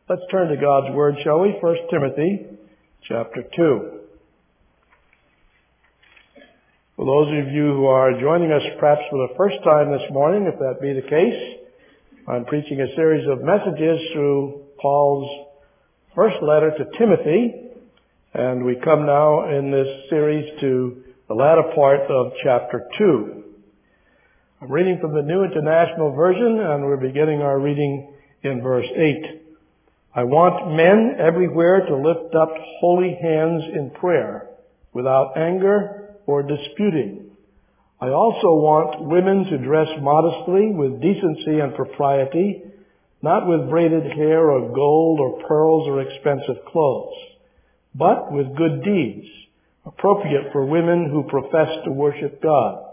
Let's turn to God's Word, shall we? 1 Timothy chapter 2. For those of you who are joining us perhaps for the first time this morning, if that be the case, I'm preaching a series of messages through Paul's first letter to Timothy, and we come now in this series to the latter part of chapter 2. I'm reading from the New International Version, and we're beginning our reading in verse 8. I want men everywhere to lift up holy hands in prayer, without anger or disputing. I also want women to dress modestly, with decency and propriety, not with braided hair or gold or pearls or expensive clothes, but with good deeds, appropriate for women who profess to worship God.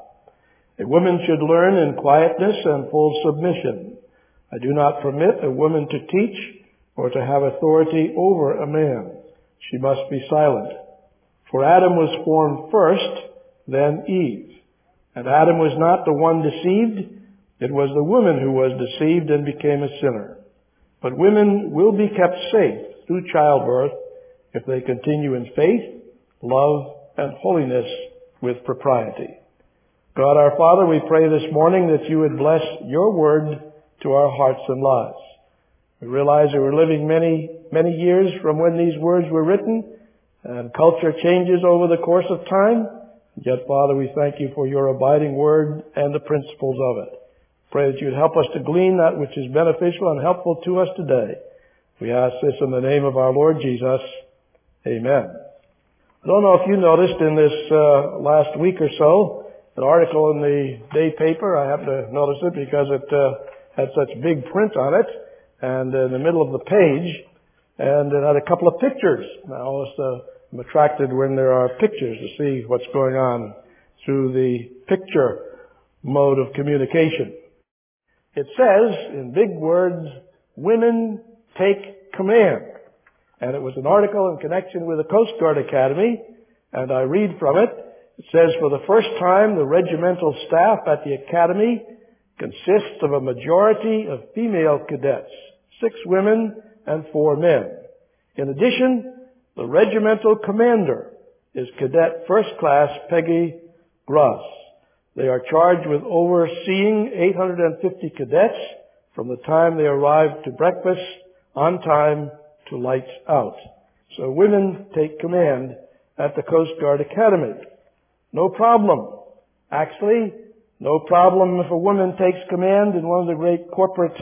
A woman should learn in quietness and full submission. I do not permit a woman to teach or to have authority over a man. She must be silent. For Adam was formed first, then Eve. And Adam was not the one deceived. It was the woman who was deceived and became a sinner. But women will be kept safe through childbirth if they continue in faith, love, and holiness with propriety. God our Father, we pray this morning that you would bless your word to our hearts and lives. We realize that we're living many years from when these words were written, and culture changes over the course of time. Yet, Father, we thank you for your abiding word and the principles of it. Pray that you'd help us to glean that which is beneficial and helpful to us today. We ask this in the name of our Lord Jesus. Amen. I don't know if you noticed in this last week or so, an article in the day paper. I happened to notice it because it had such big print on it, and in the middle of the page, and it had a couple of pictures. Now, I'm attracted when there are pictures to see what's going on through the picture mode of communication. It says, in big words, women take command. And it was an article in connection with the Coast Guard Academy, and I read from it. It says, for the first time, the regimental staff at the Academy consists of a majority of female cadets, 6 women and 4 men. In addition, the regimental commander is Cadet First Class Peggy Gross. They are charged with overseeing 850 cadets from the time they arrive to breakfast on time to lights out. So women take command at the Coast Guard Academy. No problem. Actually, no problem if a woman takes command in one of the great corporate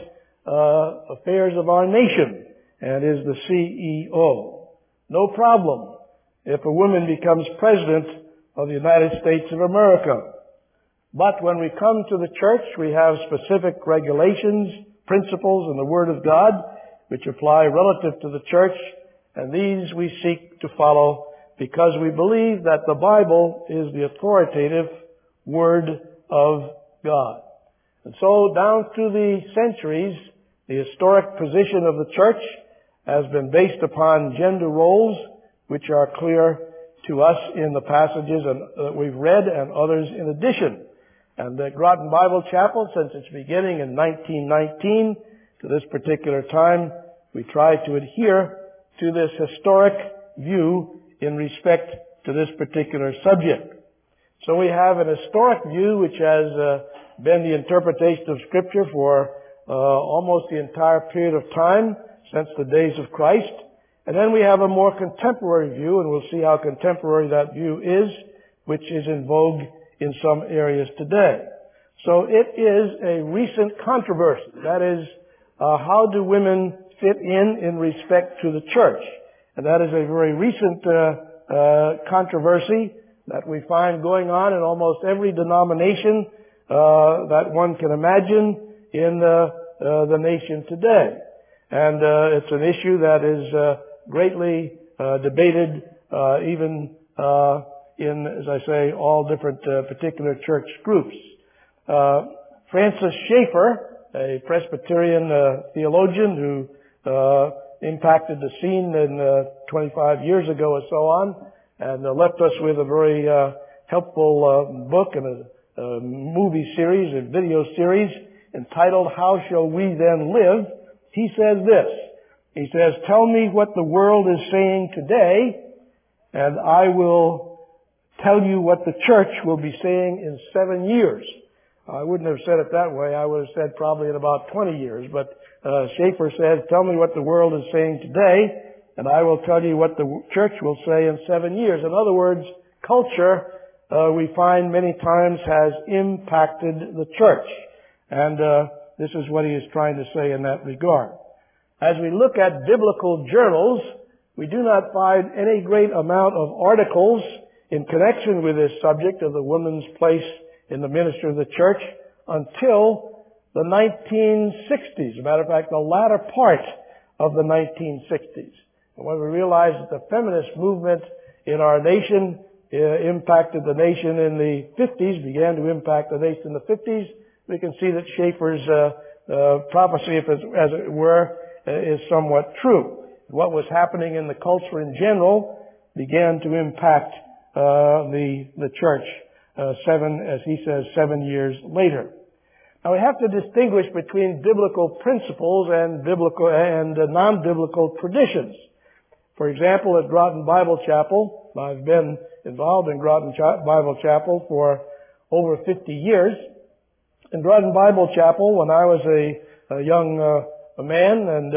affairs of our nation and is the CEO. No problem if a woman becomes president of the United States of America. But when we come to the church, we have specific regulations, principles in the Word of God which apply relative to the church, and these we seek to follow because we believe that the Bible is the authoritative Word of God. And so down through the centuries, the historic position of the church has been based upon gender roles, which are clear to us in the passages that we've read and others in addition. And at Groton Bible Chapel, since its beginning in 1919 to this particular time, we try to adhere to this historic view in respect to this particular subject. So we have an historic view which has been the interpretation of Scripture for almost the entire period of time since the days of Christ. And then we have a more contemporary view, and we'll see how contemporary that view is, which is in vogue in some areas today. So it is a recent controversy. That is, how do women fit in respect to the church? And that is a very recent controversy that we find going on in almost every denomination that one can imagine in the nation today. And it's an issue that is greatly debated even in, as I say, all different particular church groups. Francis Schaeffer, a Presbyterian theologian who impacted the scene 25 years ago or so on, and left us with a very helpful book and a movie series, a video series entitled How Shall We Then Live? He says this: He says, tell me what the world is saying today, and I will tell you what the church will be saying in 7 years. I wouldn't have said it that way. I would have said probably in about 20 years. But Schaeffer says, tell me what the world is saying today, and I will tell you what the church will say in 7 years. In other words, culture, we find many times has impacted the church. And this is what he is trying to say in that regard. As we look at biblical journals, we do not find any great amount of articles in connection with this subject of the woman's place in the ministry of the church until the 1960s. As a matter of fact, the latter part of the 1960s. And when we realize that the feminist movement in our nation impacted the nation in the 50s, began to impact the nation in the 50s, we can see that Schaeffer's prophecy, as it were, is somewhat true. What was happening in the culture in general began to impact the church as he says, 7 years later. Now we have to distinguish between biblical principles and non-biblical traditions. For example, at Groton Bible Chapel, I've been involved in Groton Bible Chapel for over 50 years. In Groton Bible Chapel, when I was a young man, and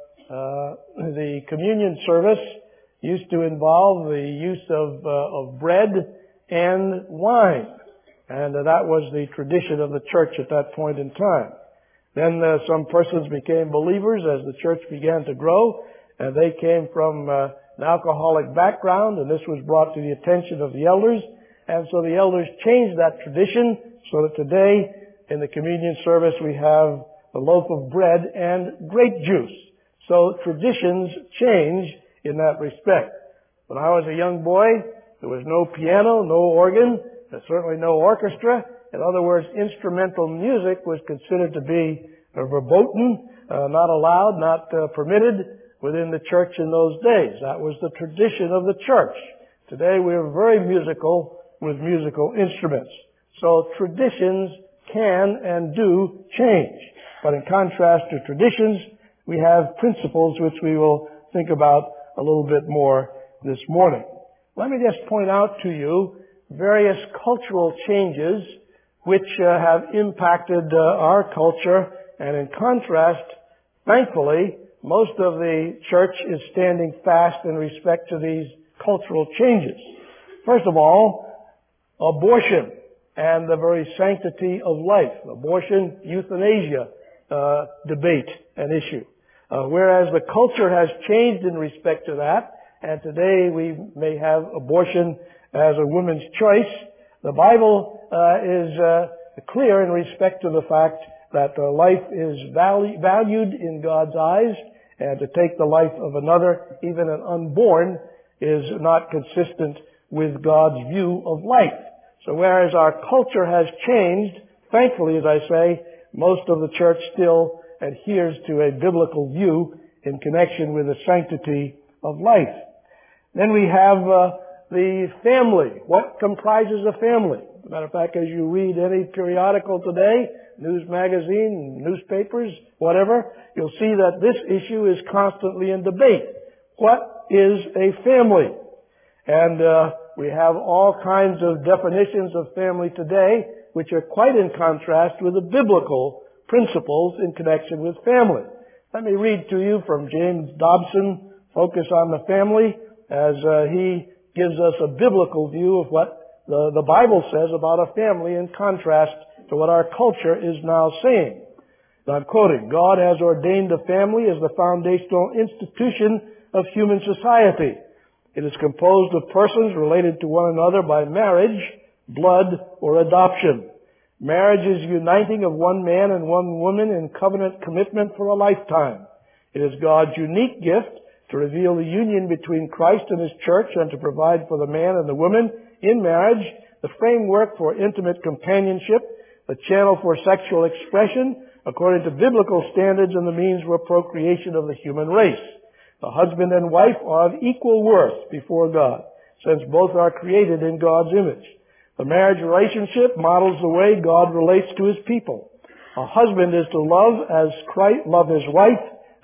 the communion service used to involve the use of bread and wine. And that was the tradition of the church at that point in time. Then some persons became believers as the church began to grow, and they came from an alcoholic background, and this was brought to the attention of the elders. And so the elders changed that tradition so that today in the communion service we have a loaf of bread and grape juice. So traditions change in that respect. When I was a young boy, there was no piano, no organ, and certainly no orchestra. In other words, instrumental music was considered to be verboten, not allowed, not permitted within the church in those days. That was the tradition of the church. Today we are very musical with musical instruments. So traditions can and do change. But in contrast to traditions, we have principles which we will think about a little bit more this morning. Let me just point out to you various cultural changes which have impacted our culture, and in contrast, thankfully, most of the church is standing fast in respect to these cultural changes. First of all, abortion and the very sanctity of life. Abortion, euthanasia debate and issue. Whereas the culture has changed in respect to that, and today we may have abortion as a woman's choice, the Bible is clear in respect to the fact that life is valued in God's eyes, and to take the life of another, even an unborn, is not consistent with God's view of life. So whereas our culture has changed, thankfully, as I say, most of the church still adheres to a biblical view in connection with the sanctity of life. Then we have the family. What comprises a family? As a matter of fact, as you read any periodical today, news magazine, newspapers, whatever, you'll see that this issue is constantly in debate. What is a family? And we have all kinds of definitions of family today which are quite in contrast with the biblical principles in connection with family. Let me read to you from James Dobson, Focus on the Family, as he gives us a biblical view of what the Bible says about a family in contrast to what our culture is now saying. I'm quoting, God has ordained the family as the foundational institution of human society. It is composed of persons related to one another by marriage, blood, or adoption. Marriage is uniting of one man and one woman in covenant commitment for a lifetime. It is God's unique gift to reveal the union between Christ and His church and to provide for the man and the woman in marriage the framework for intimate companionship, the channel for sexual expression according to biblical standards, and the means for procreation of the human race. The husband and wife are of equal worth before God, since both are created in God's image. The marriage relationship models the way God relates to His people. A husband is to love his wife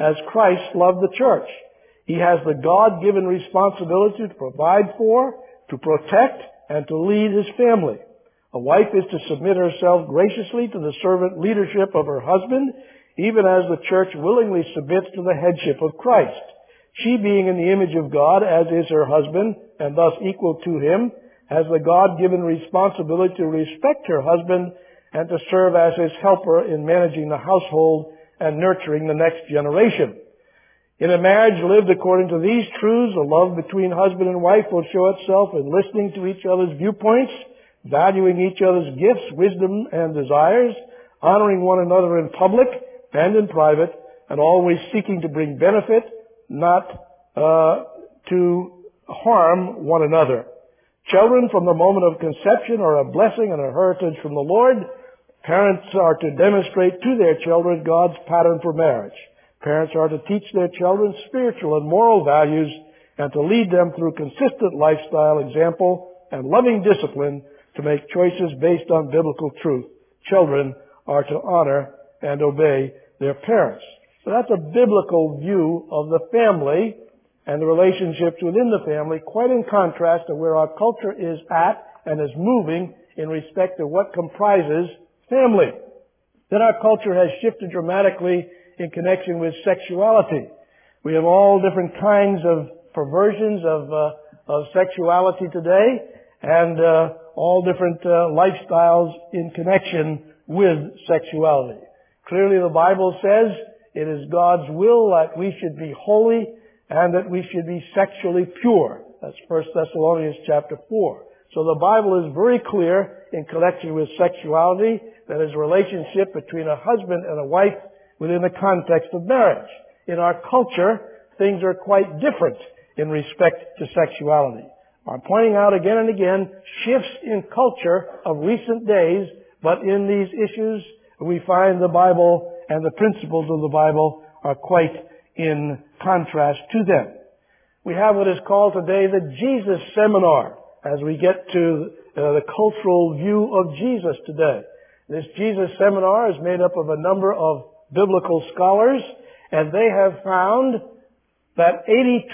as Christ loved the church. He has the God-given responsibility to provide for, to protect, and to lead his family. A wife is to submit herself graciously to the servant leadership of her husband, even as the church willingly submits to the headship of Christ. She, being in the image of God, as is her husband, and thus equal to him, has the God-given responsibility to respect her husband and to serve as his helper in managing the household and nurturing the next generation. In a marriage lived according to these truths, the love between husband and wife will show itself in listening to each other's viewpoints, valuing each other's gifts, wisdom, and desires, honoring one another in public and in private, and always seeking to bring benefit, not to harm one another. Children from the moment of conception are a blessing and a heritage from the Lord. Parents are to demonstrate to their children God's pattern for marriage. Parents are to teach their children spiritual and moral values and to lead them through consistent lifestyle example and loving discipline to make choices based on biblical truth. Children are to honor and obey their parents. So that's a biblical view of the family and the relationships within the family, quite in contrast to where our culture is at and is moving in respect to what comprises family. Then our culture has shifted dramatically in connection with sexuality. We have all different kinds of perversions of sexuality today, and all different lifestyles in connection with sexuality. Clearly the Bible says it is God's will that we should be holy and that we should be sexually pure. That's 1 Thessalonians chapter 4. So the Bible is very clear in connection with sexuality, that is a relationship between a husband and a wife within the context of marriage. In our culture, things are quite different in respect to sexuality. I'm pointing out again and again shifts in culture of recent days, but in these issues we find the Bible and the principles of the Bible are quite in contrast to them. We have what is called today the Jesus Seminar as we get to the cultural view of Jesus today. This Jesus Seminar is made up of a number of biblical scholars, and they have found that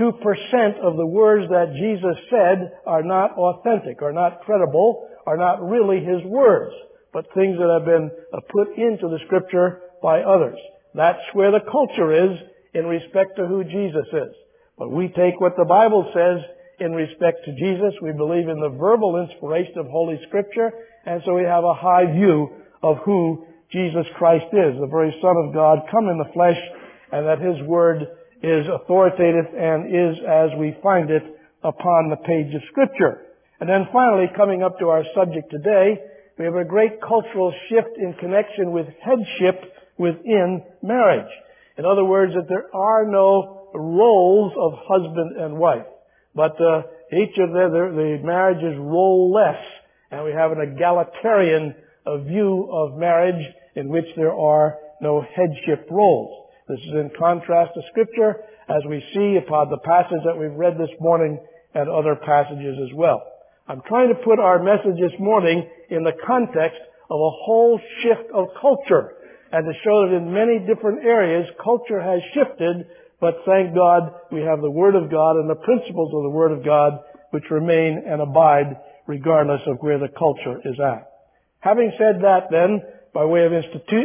82% of the words that Jesus said are not authentic, are not credible, are not really his words, but things that have been put into the Scripture by others. That's where the culture is in respect to who Jesus is. But we take what the Bible says in respect to Jesus. We believe in the verbal inspiration of Holy Scripture, and so we have a high view of who Jesus Christ is, the very Son of God come in the flesh, and that his word is authoritative and is as we find it upon the page of Scripture. And then finally, coming up to our subject today, we have a great cultural shift in connection with headship within marriage. In other words, that there are no roles of husband and wife, but each of them, the marriage is role-less, and we have an egalitarian view of marriage in which there are no headship roles. This is in contrast to Scripture, as we see upon the passage that we've read this morning and other passages as well. I'm trying to put our message this morning in the context of a whole shift of culture, and to show that in many different areas culture has shifted, but thank God we have the Word of God and the principles of the Word of God which remain and abide regardless of where the culture is at. Having said that then, by way of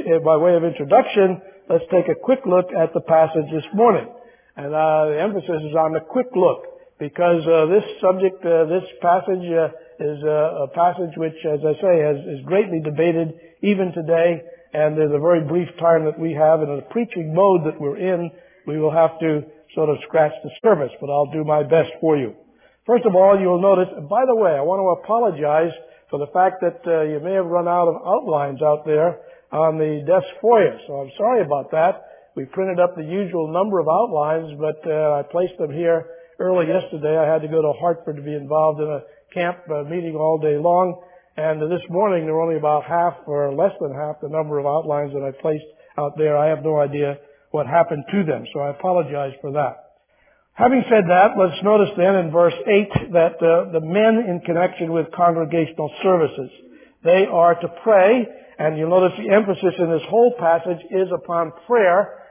introduction, let's take a quick look at the passage this morning. And the emphasis is on the quick look, because this subject, this passage is a passage which, as I say, is greatly debated even today, and there's a very brief time that we have, and in the preaching mode that we're in, we will have to sort of scratch the surface, but I'll do my best for you. First of all, you'll notice, and by the way, I want to apologize for the fact that you may have run out of outlines out there on the desk foyer, so I'm sorry about that. We printed up the usual number of outlines, but I placed them here early yesterday. I had to go to Hartford to be involved in a camp meeting all day long, and this morning there were only about half or less than half the number of outlines that I placed out there. I have no idea what happened to them, so I apologize for that. Having said that, let's notice then in verse 8 that the men in connection with congregational services, they are to pray, and you'll notice the emphasis in this whole passage is upon prayer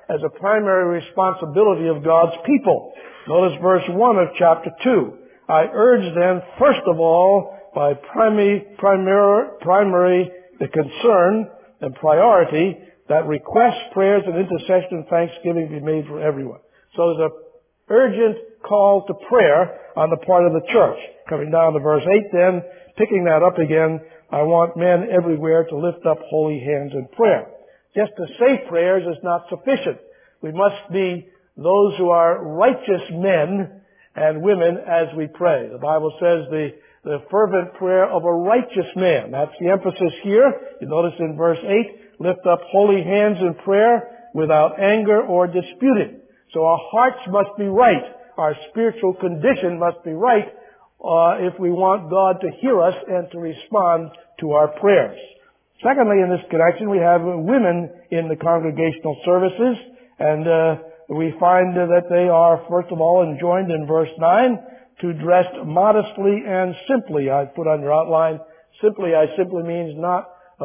as a primary responsibility of God's people. Notice verse 1 of chapter 2. I urge then, first of all, by primary the concern and priority, that requests, prayers, and intercession and thanksgiving be made for everyone. So there's an urgent call to prayer on the part of the church. Coming down to verse 8 then, picking that up again, I want men everywhere to lift up holy hands in prayer. Just to say prayers is not sufficient. We must be those who are righteous men and women as we pray. The Bible says the fervent prayer of a righteous man. That's the emphasis here. You notice in verse 8, lift up holy hands in prayer without anger or disputing. So our hearts must be right. Our spiritual condition must be right if we want God to hear us and to respond to our prayers. Secondly, in this connection, we have women in the congregational services, and we find that they are, first of all, enjoined in verse 9 to dress modestly and simply. I put on your outline, simply means not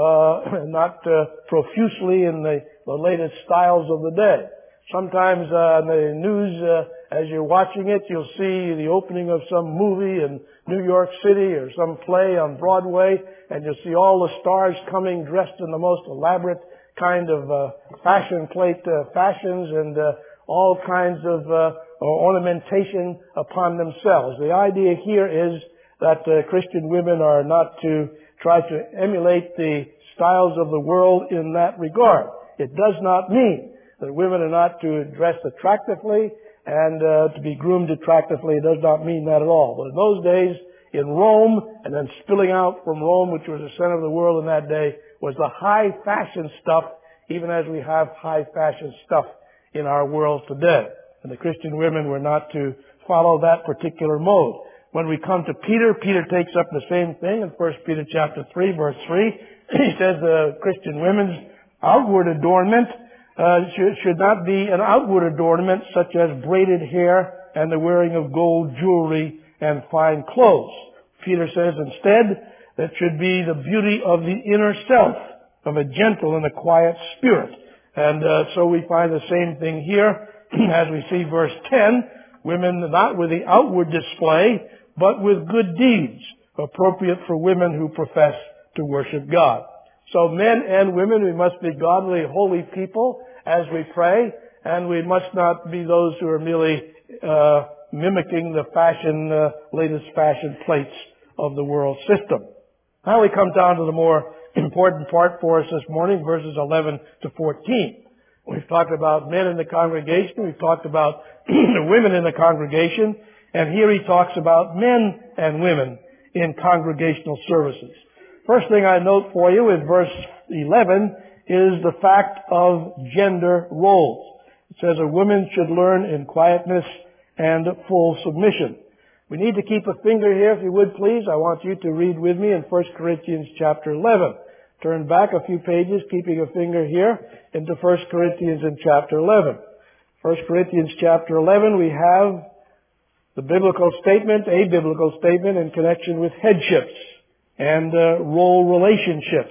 profusely in the latest styles of the day. Sometimes on the news, as you're watching it, you'll see the opening of some movie in New York City or some play on Broadway, and you'll see all the stars coming dressed in the most elaborate kind of fashion plate fashions and all kinds of ornamentation upon themselves. The idea here is that Christian women are not to try to emulate the styles of the world in that regard. It does not mean that women are not to dress attractively and to be groomed attractively. It does not mean that at all. But in those days, in Rome, and then spilling out from Rome, which was the center of the world in that day, was the high fashion stuff, even as we have high fashion stuff in our world today. And the Christian women were not to follow that particular mode. When we come to Peter, Peter takes up the same thing in 1 Peter chapter 3, verse 3. He says the Christian women's outward adornment should not be an outward adornment such as braided hair and the wearing of gold jewelry and fine clothes. Peter says instead that should be the beauty of the inner self, of a gentle and a quiet spirit. And so we find the same thing here as we see verse 10, women not with the outward display, but with good deeds, appropriate for women who profess to worship God. So men and women, we must be godly, holy people as we pray, and we must not be those who are merely mimicking the latest fashion plates of the world system. Now we come down to the more important part for us this morning, verses 11 to 14. We've talked about men in the congregation. We've talked about the women in the congregation. And here he talks about men and women in congregational services. First thing I note for you in verse 11 is the fact of gender roles. It says a woman should learn in quietness and full submission. We need to keep a finger here, if you would please. I want you to read with me in 1 Corinthians chapter 11. Turn back a few pages, keeping a finger here, into 1 Corinthians in chapter 11. 1 Corinthians chapter 11, we have the biblical statement, a biblical statement in connection with headships and role relationships.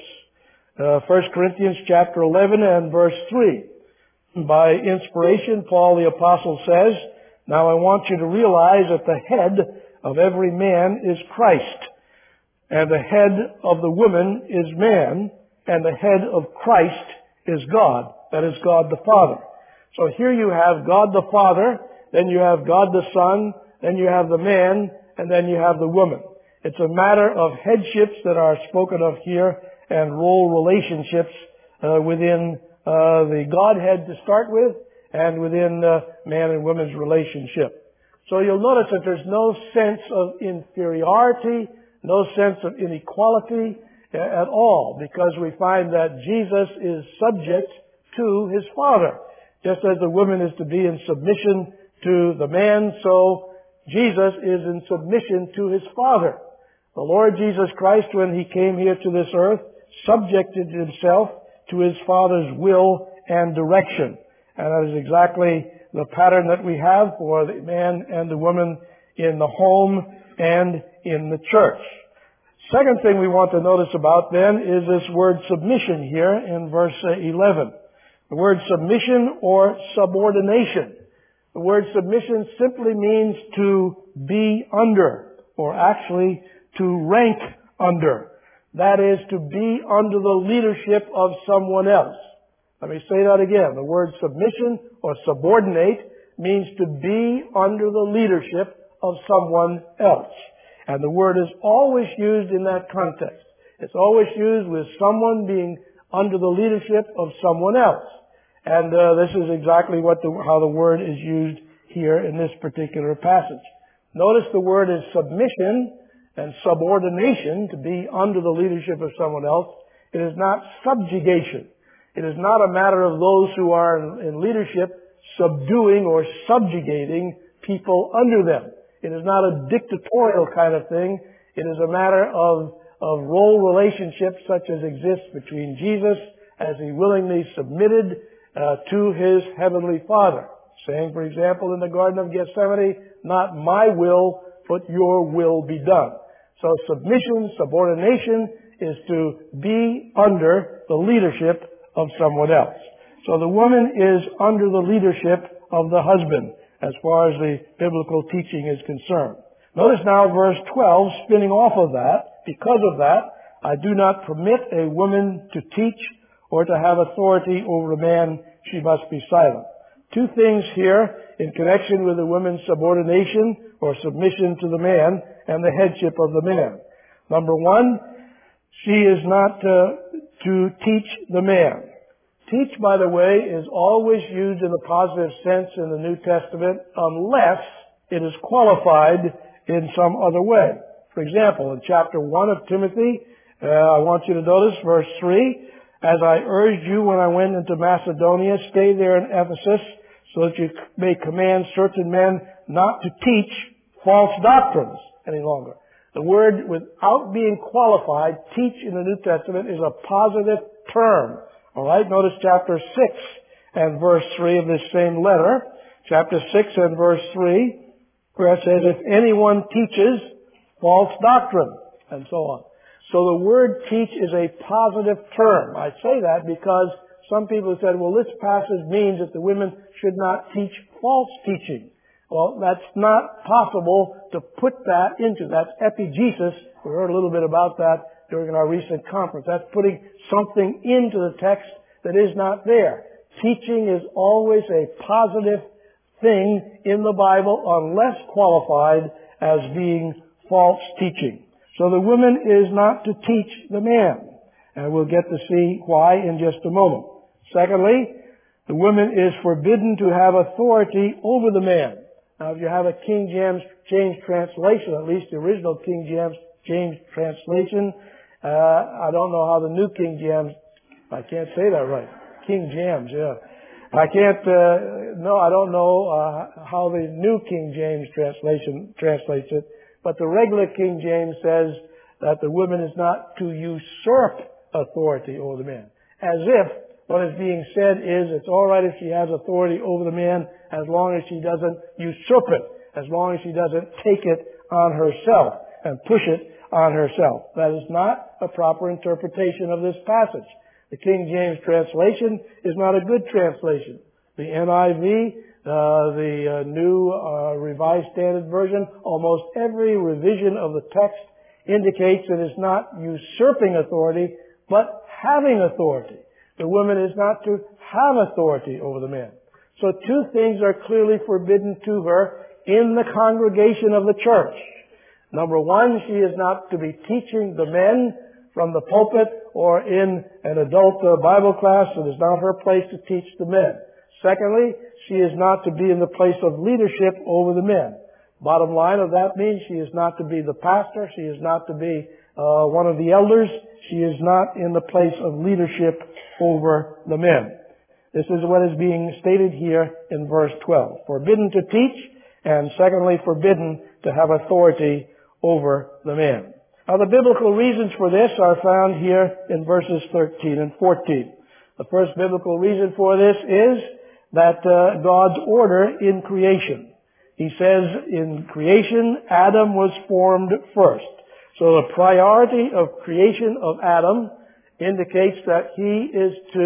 1 Corinthians chapter 11 and verse 3. By inspiration, Paul the Apostle says, now I want you to realize that the head of every man is Christ, and the head of the woman is man, and the head of Christ is God. That is God the Father. So here you have God the Father, then you have God the Son, then you have the man, and then you have the woman. It's a matter of headships that are spoken of here and role relationships within the Godhead to start with and within man and woman's relationship. So you'll notice that there's no sense of inferiority, no sense of inequality at all, because we find that Jesus is subject to his Father. Just as the woman is to be in submission to the man, so Jesus is in submission to his Father. The Lord Jesus Christ, when he came here to this earth, subjected himself to his Father's will and direction. And that is exactly the pattern that we have for the man and the woman in the home and in the church. Second thing we want to notice about then is this word submission here in verse 11. The word submission or subordination. The word submission simply means to be under, or actually to rank under. That is, to be under the leadership of someone else. Let me say that again. The word submission or subordinate means to be under the leadership of someone else. And the word is always used in that context. It's always used with someone being under the leadership of someone else. And this is exactly how the word is used here in this particular passage. Notice the word is submission and subordination, to be under the leadership of someone else. It is not subjugation. It is not a matter of those who are in leadership subduing or subjugating people under them. It is not a dictatorial kind of thing. It is a matter of role relationships such as exists between Jesus as he willingly submitted to his heavenly Father, saying, for example, in the Garden of Gethsemane, "Not my will, but your will be done." So submission, subordination, is to be under the leadership of someone else. So the woman is under the leadership of the husband, as far as the biblical teaching is concerned. Notice now verse 12, spinning off of that. Because of that, I do not permit a woman to teach or to have authority over a man. She must be silent. Two things here in connection with the woman's subordination or submission to the man and the headship of the man. Number one, she is not to teach the man. Teach, by the way, is always used in a positive sense in the New Testament unless it is qualified in some other way. For example, in chapter 1 of Timothy, I want you to notice verse 3, "As I urged you when I went into Macedonia, stay there in Ephesus, so that you may command certain men not to teach false doctrines any longer." The word, without being qualified, teach in the New Testament, is a positive term. All right, notice chapter 6 and verse 3 of this same letter. Chapter 6 and verse 3, where it says, "If anyone teaches false doctrine," and so on. So the word teach is a positive term. I say that because some people have said, well, this passage means that the women should not teach false teaching. Well, that's not possible to put that into. That's epigesis. We heard a little bit about that during our recent conference. That's putting something into the text that is not there. Teaching is always a positive thing in the Bible unless qualified as being false teaching. So the woman is not to teach the man. And we'll get to see why in just a moment. Secondly, the woman is forbidden to have authority over the man. Now, if you have a King James translation, at least the original King James translation, I don't know how the New King James, I can't say that right. King James, yeah. I don't know how the New King James translation translates it, but the regular King James says that the woman is not to usurp authority over the man. As if what is being said is it's all right if she has authority over the man as long as she doesn't usurp it, as long as she doesn't take it on herself and push it on herself. That is not a proper interpretation of this passage. The King James translation is not a good translation. The NIV, the New Revised Standard Version, almost every revision of the text indicates that it's not usurping authority, but having authority. The woman is not to have authority over the man. So two things are clearly forbidden to her in the congregation of the church. Number one, she is not to be teaching the men from the pulpit or in an adult Bible class. It is not her place to teach the men. Secondly, she is not to be in the place of leadership over the men. Bottom line of that means she is not to be the pastor. She is not to be one of the elders. She is not in the place of leadership over the men. This is what is being stated here in verse 12. Forbidden to teach, and secondly, forbidden to have authority over the man. Now, the biblical reasons for this are found here in verses 13 and 14. The first biblical reason for this is that God's order in creation. He says in creation, Adam was formed first. So the priority of creation of Adam indicates that he is to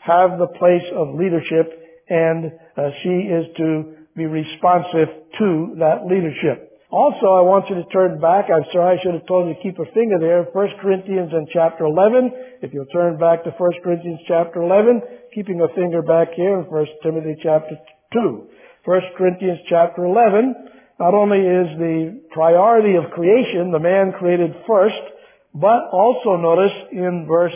have the place of leadership, and she is to be responsive to that leadership. Also, I want you to turn back. I'm sorry, I should have told you to keep a finger there. 1 Corinthians in chapter 11. If you'll turn back to 1 Corinthians chapter 11, keeping a finger back here in 1 Timothy chapter 2. 1 Corinthians chapter 11, not only is the priority of creation, the man created first, but also notice in verse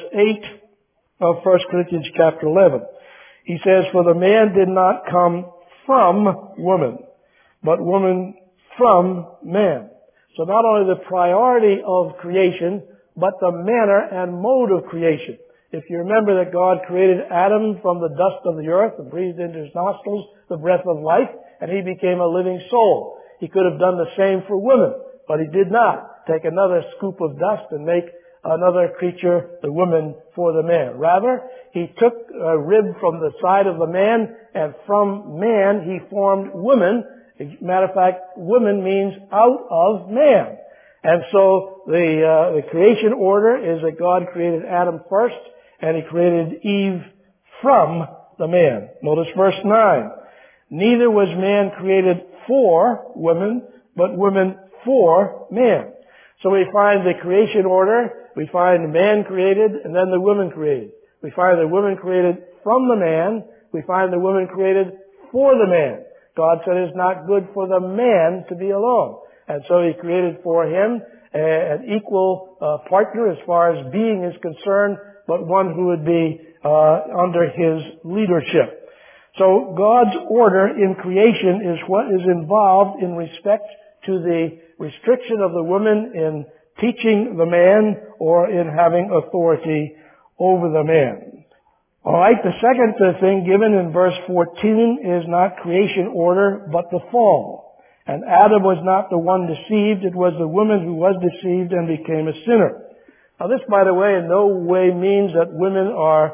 8 of 1 Corinthians chapter 11. He says, "For the man did not come from woman, but woman from man." So not only the priority of creation, but the manner and mode of creation. If you remember that God created Adam from the dust of the earth and breathed into his nostrils the breath of life, and he became a living soul. He could have done the same for women, but he did not take another scoop of dust and make another creature, the woman, for the man. Rather, he took a rib from the side of the man, and from man he formed woman. As a matter of fact, woman means out of man. And so the creation order is that God created Adam first, and he created Eve from the man. Notice verse 9. "Neither was man created for woman, but woman for man." So we find the creation order, we find man created, and then the woman created. We find the woman created from the man, we find the woman created for the man. God said it's not good for the man to be alone. And so he created for him an equal partner as far as being is concerned, but one who would be under his leadership. So God's order in creation is what is involved in respect to the restriction of the woman in teaching the man or in having authority over the man. All right, the second thing given in verse 14 is not creation order, but the fall. And Adam was not the one deceived, it was the woman who was deceived and became a sinner. Now this, by the way, in no way means that women are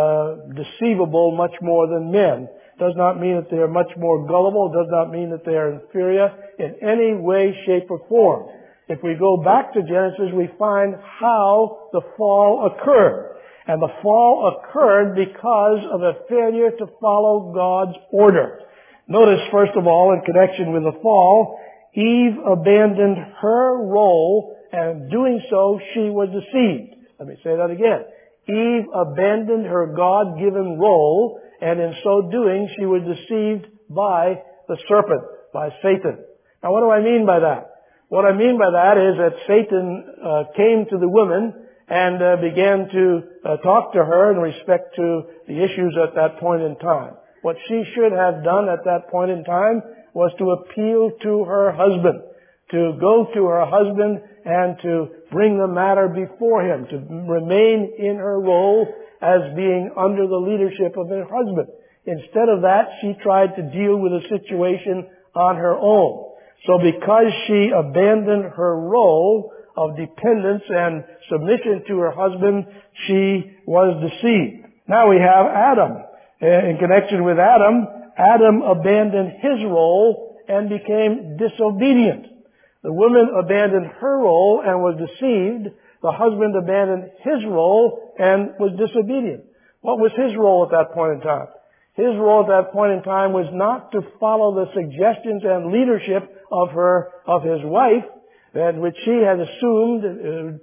deceivable much more than men. Does not mean that they are much more gullible, does not mean that they are inferior in any way, shape, or form. If we go back to Genesis, we find how the fall occurred. And the fall occurred because of a failure to follow God's order. Notice, first of all, in connection with the fall, Eve abandoned her role, and doing so, she was deceived. Let me say that again. Eve abandoned her God-given role, and in so doing, she was deceived by the serpent, by Satan. Now, what do I mean by that? What I mean by that is that Satan came to the woman and began to talk to her in respect to the issues at that point in time. What she should have done at that point in time was to appeal to her husband, to go to her husband and to bring the matter before him, to remain in her role as being under the leadership of her husband. Instead of that, she tried to deal with the situation on her own. So because she abandoned her role of dependence and submission to her husband, she was deceived. Now we have Adam. In connection with Adam, Adam abandoned his role and became disobedient. The woman abandoned her role and was deceived. The husband abandoned his role and was disobedient. What was his role at that point in time? His role at that point in time was not to follow the suggestions and leadership of his wife, and which she had assumed,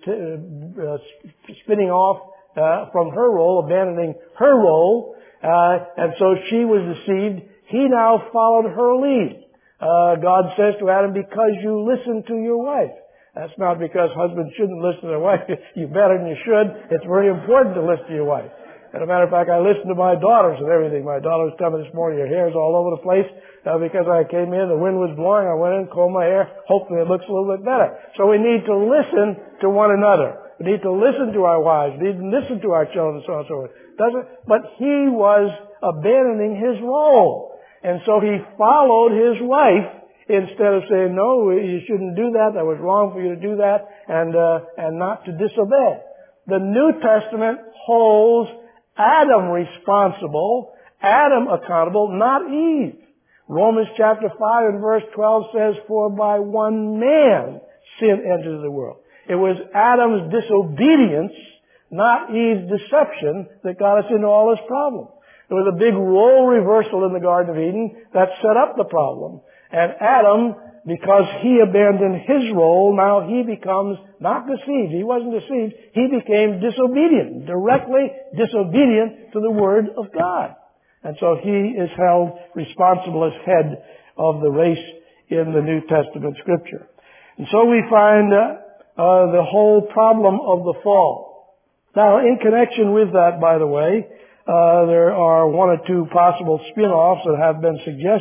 spinning off from her role, abandoning her role, and so she was deceived. He now followed her lead. God says to Adam, "Because you listen to your wife." That's not because husbands shouldn't listen to their wife. You better than you should. It's very important to listen to your wife. As a matter of fact, I listen to my daughters and everything. My daughter was telling me this morning, "Your hair's all over the place." Because I came in, the wind was blowing, I went in, combed my hair. Hopefully it looks a little bit better. So we need to listen to one another. We need to listen to our wives. We need to listen to our children and so on and so forth. But he was abandoning his role. And so he followed his wife instead of saying, "No, you shouldn't do that. That was wrong for you to do that," and not to disobey. The New Testament holds Adam responsible, Adam accountable, not Eve. Romans chapter 5 and verse 12 says, "For by one man sin entered the world." It was Adam's disobedience not Eve's deception that got us into all this problem. There was a big role reversal in the Garden of Eden that set up the problem. And Adam, because he abandoned his role, now he becomes not deceived. He wasn't deceived. He became disobedient, directly disobedient to the Word of God. And so he is held responsible as head of the race in the New Testament Scripture. And so we find the whole problem of the fall. Now, in connection with that, by the way, there are one or two possible spin-offs that have been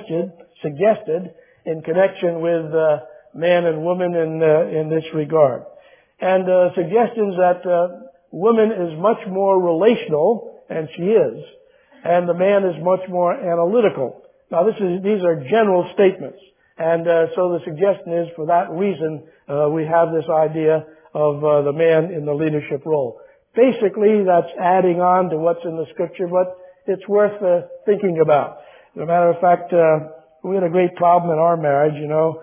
suggested in connection with man and woman in this regard. And suggestions that woman is much more relational, and she is, and the man is much more analytical. Now, these are general statements. And so the suggestion is, for that reason, we have this idea of the man in the leadership role. Basically, that's adding on to what's in the Scripture, but it's worth thinking about. As a matter of fact, we had a great problem in our marriage,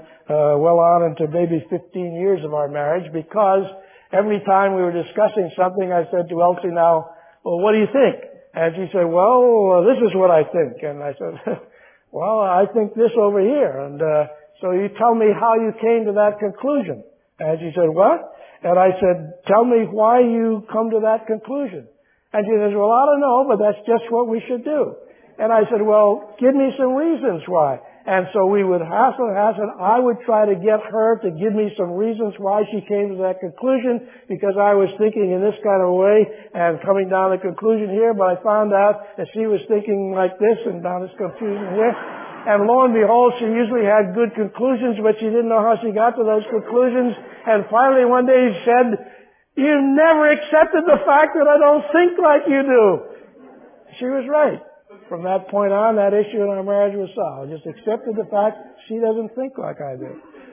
well on into maybe 15 years of our marriage, because every time we were discussing something, I said to Elsie, now, well, what do you think? And she said, well, this is what I think. And I said, well, I think this over here. And so you tell me how you came to that conclusion. And she said, what? And I said, tell me why you come to that conclusion. And she says, well, I don't know, but that's just what we should do. And I said, well, give me some reasons why. And so we would hassle and hassle, and I would try to get her to give me some reasons why she came to that conclusion, because I was thinking in this kind of way and coming down the conclusion here, but I found out that she was thinking like this and down this conclusion here. And lo and behold, she usually had good conclusions, but she didn't know how she got to those conclusions. And finally one day she said, you never accepted the fact that I don't think like you do. She was right. From that point on, that issue in our marriage was solved. I just accepted the fact she doesn't think like I do.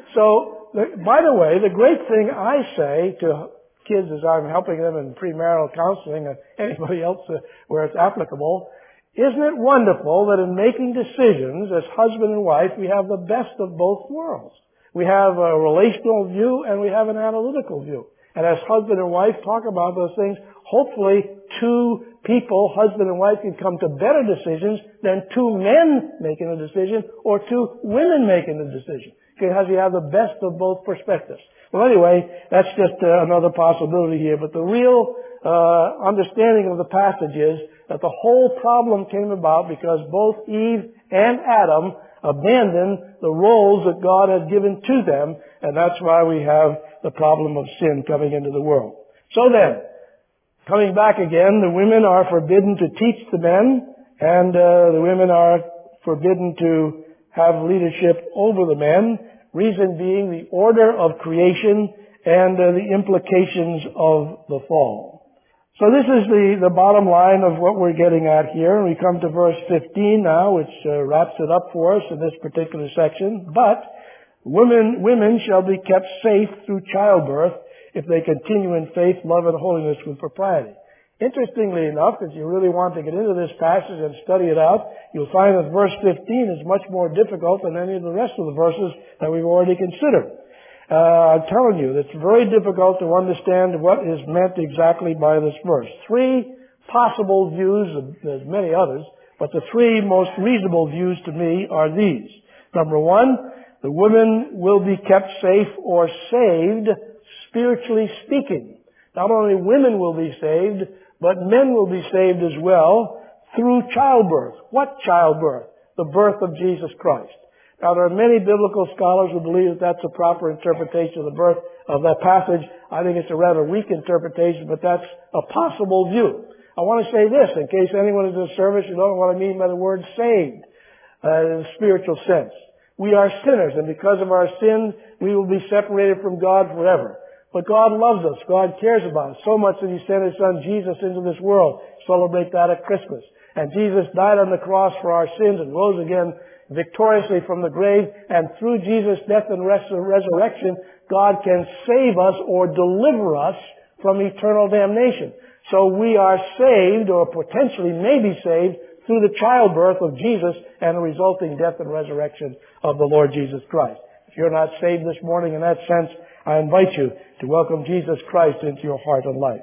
So, by the way, the great thing I say to kids as I'm helping them in premarital counseling and anybody else where it's applicable, isn't it wonderful that in making decisions as husband and wife, we have the best of both worlds? We have a relational view and we have an analytical view. And as husband and wife talk about those things, hopefully two people, husband and wife, can come to better decisions than two men making a decision or two women making a decision. Because you have the best of both perspectives. Well, anyway, that's just another possibility here. But the real understanding of the passage is that the whole problem came about because both Eve and Adam abandoned the roles that God had given to them, and that's why we have the problem of sin coming into the world. So then, coming back again, the women are forbidden to teach the men, and the women are forbidden to have leadership over the men, reason being the order of creation and the implications of the fall. So this is the bottom line of what we're getting at here. We come to verse 15 now, which wraps it up for us in this particular section. But women shall be kept safe through childbirth if they continue in faith, love, and holiness with propriety. Interestingly enough, if you really want to get into this passage and study it out, you'll find that verse 15 is much more difficult than any of the rest of the verses that we've already considered. I'm telling you, it's very difficult to understand what is meant exactly by this verse. Three possible views, there's many others, but the three most reasonable views to me are these. Number one, the women will be kept safe or saved, spiritually speaking. Not only women will be saved, but men will be saved as well through childbirth. What childbirth? The birth of Jesus Christ. Now, there are many biblical scholars who believe that that's a proper interpretation of the birth of that passage. I think it's a rather weak interpretation, but that's a possible view. I want to say this, in case anyone is in the service, you don't know what I mean by the word saved, in a spiritual sense. We are sinners, and because of our sins, we will be separated from God forever. But God loves us. God cares about us so much that He sent His Son Jesus into this world. Celebrate that at Christmas. And Jesus died on the cross for our sins and rose again victoriously from the grave. And through Jesus' death and resurrection, God can save us or deliver us from eternal damnation. So we are saved, or potentially may be saved, through the childbirth of Jesus and the resulting death and resurrection of the Lord Jesus Christ. If you're not saved this morning in that sense, I invite you to welcome Jesus Christ into your heart and life.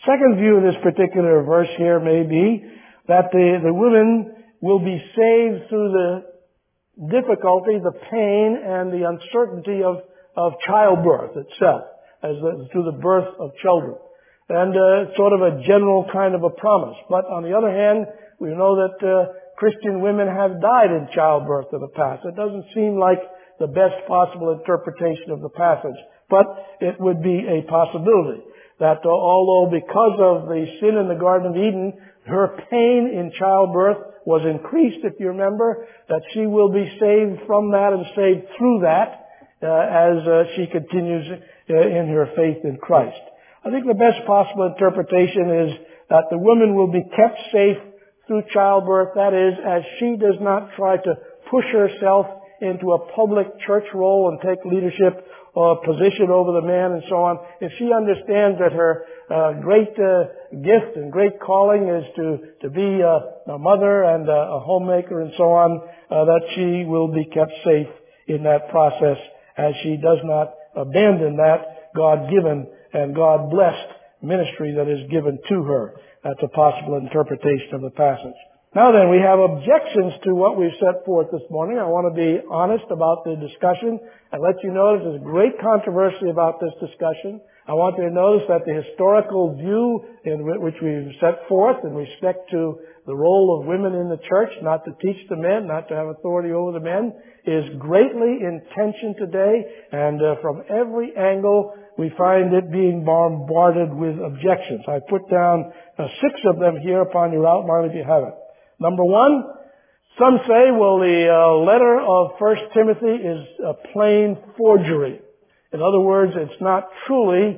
Second view of this particular verse here may be that the women will be saved through the difficulty, the pain, and the uncertainty of childbirth itself, through the birth of children. And sort of a general kind of a promise. But on the other hand, we know that Christian women have died in childbirth in the past. It doesn't seem like the best possible interpretation of the passage, but it would be a possibility that although because of the sin in the Garden of Eden, her pain in childbirth was increased, if you remember, that she will be saved from that and saved through that as she continues in her faith in Christ. I think the best possible interpretation is that the woman will be kept safe through childbirth. That is, as she does not try to push herself into a public church role and take leadership or position over the man and so on. If she understands that her great gift and great calling is to be a mother and a homemaker and so on, that she will be kept safe in that process as she does not abandon that God-given and God-blessed ministry that is given to her. That's a possible interpretation of the passage. Now then, we have objections to what we've set forth this morning. I want to be honest about the discussion and let you notice there's great controversy about this discussion. I want you to notice that the historical view in which we've set forth in respect to the role of women in the church, not to teach the men, not to have authority over the men, is greatly in tension today, and from every angle we find it being bombarded with objections. I put down 6 of them here upon your outline if you have it. Number 1, some say, well, the letter of 1 Timothy is a plain forgery. In other words, it's not truly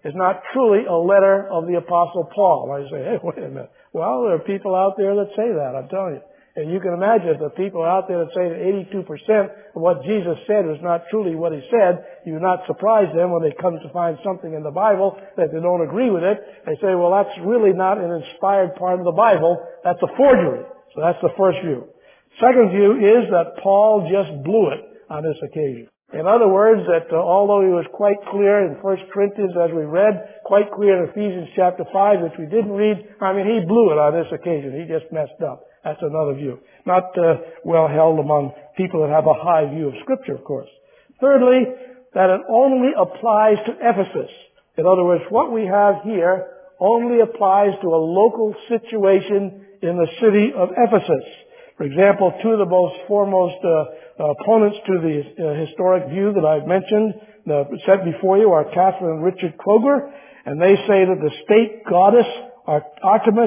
a letter of the Apostle Paul. I say, hey, wait a minute. Well, there are people out there that say that, I'm telling you. And you can imagine if the people out there that say that 82% of what Jesus said was not truly what he said, you're not surprised then when they come to find something in the Bible that they don't agree with it. They say, well, that's really not an inspired part of the Bible. That's a forgery. So that's the first view. Second view is that Paul just blew it on this occasion. In other words, that although he was quite clear in 1 Corinthians, as we read, quite clear in Ephesians chapter 5, which we didn't read, he blew it on this occasion. He just messed up. That's another view. Not well held among people that have a high view of Scripture, of course. Thirdly, that it only applies to Ephesus. In other words, what we have here only applies to a local situation in the city of Ephesus. For example, 2 of the most foremost opponents to the historic view that I've mentioned, set before you, are Catherine and Richard Kroger, and they say that the state goddess Artemis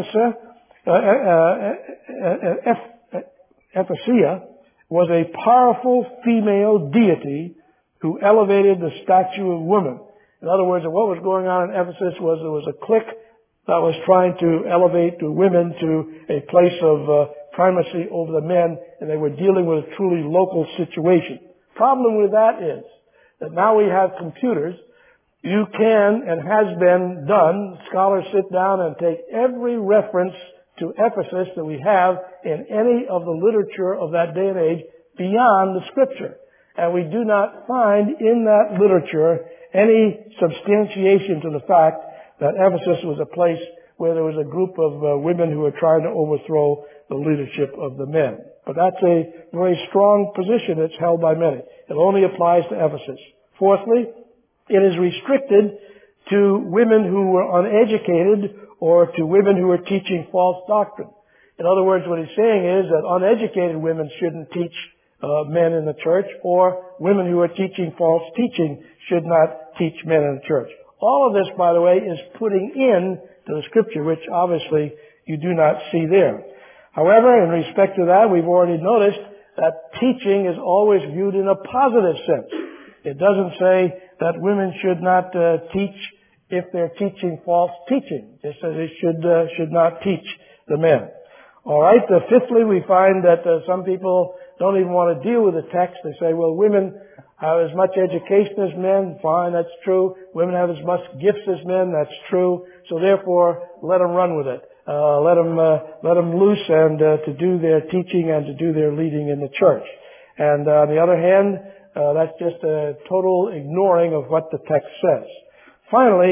Ephesia was a powerful female deity who elevated the statue of woman. In other words, what was going on in Ephesus was there was a clique that was trying to elevate the women to a place of primacy over the men, and they were dealing with a truly local situation. Problem with that is that now we have computers. You can, and has been done, scholars sit down and take every reference to Ephesus that we have in any of the literature of that day and age beyond the Scripture. And we do not find in that literature any substantiation to the fact that Ephesus was a place where there was a group of women who were trying to overthrow the leadership of the men. But that's a very strong position that's held by many. It only applies to Ephesus. Fourthly, it is restricted to women who were uneducated or to women who were teaching false doctrine. In other words, what he's saying is that uneducated women shouldn't teach men in the church, or women who are teaching false teaching should not teach men in the church. All of this, by the way, is putting in to the Scripture, which obviously you do not see there. However, in respect to that, we've already noticed that teaching is always viewed in a positive sense. It doesn't say that women should not teach if they're teaching false teaching. It says they should not teach the men. All right. Fifthly, we find that some people don't even want to deal with the text. They say, well, women have as much education as men. Fine, that's true. Women have as much gifts as men. That's true. So therefore, let them run with it. Let them loose and to do their teaching and to do their leading in the church. And on the other hand, that's just a total ignoring of what the text says. Finally,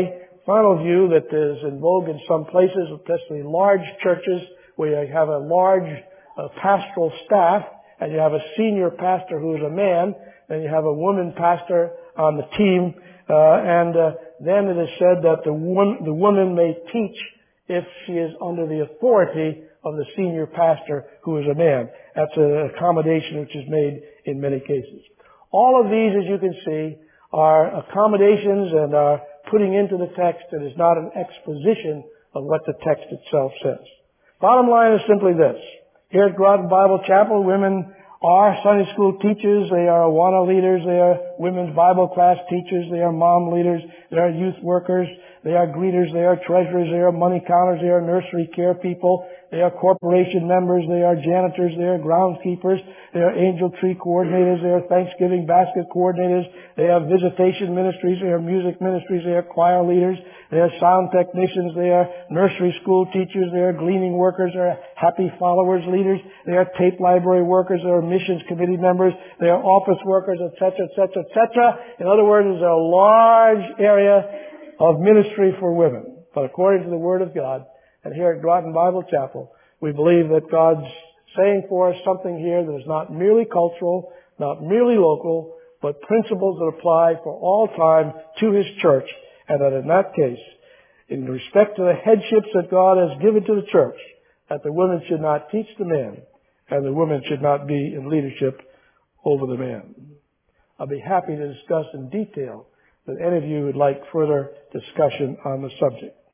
final view that is in vogue in some places, especially large churches, where you have a large pastoral staff, and you have a senior pastor who is a man, and you have a woman pastor on the team, and then it is said that the woman may teach if she is under the authority of the senior pastor who is a man. That's an accommodation which is made in many cases. All of these, as you can see, are accommodations and are putting into the text that is not an exposition of what the text itself says. Bottom line is simply this. Here at Groton Bible Chapel, women are Sunday school teachers, they are Awana leaders, they are women's Bible class teachers, they are mom leaders, they are youth workers, they are greeters, they are treasurers, they are money counters, they are nursery care people, they are corporation members, they are janitors, they are groundskeepers, they are angel tree coordinators, they are Thanksgiving basket coordinators, they have visitation ministries, they are music ministries, they are choir leaders, they are sound technicians, they are nursery school teachers, they are gleaning workers, they are happy followers leaders, they are tape library workers, they are missions committee members, they are office workers, etc., etc., etc. In other words, it's a large area of ministry for women. But according to the Word of God, and here at Groton Bible Chapel, we believe that God's saying for us something here that is not merely cultural, not merely local, but principles that apply for all time to His church, and that in that case, in respect to the headships that God has given to the church, that the women should not teach the men, and the women should not be in leadership over the men. I'll be happy to discuss in detail with any of you who would like further discussion on the subject.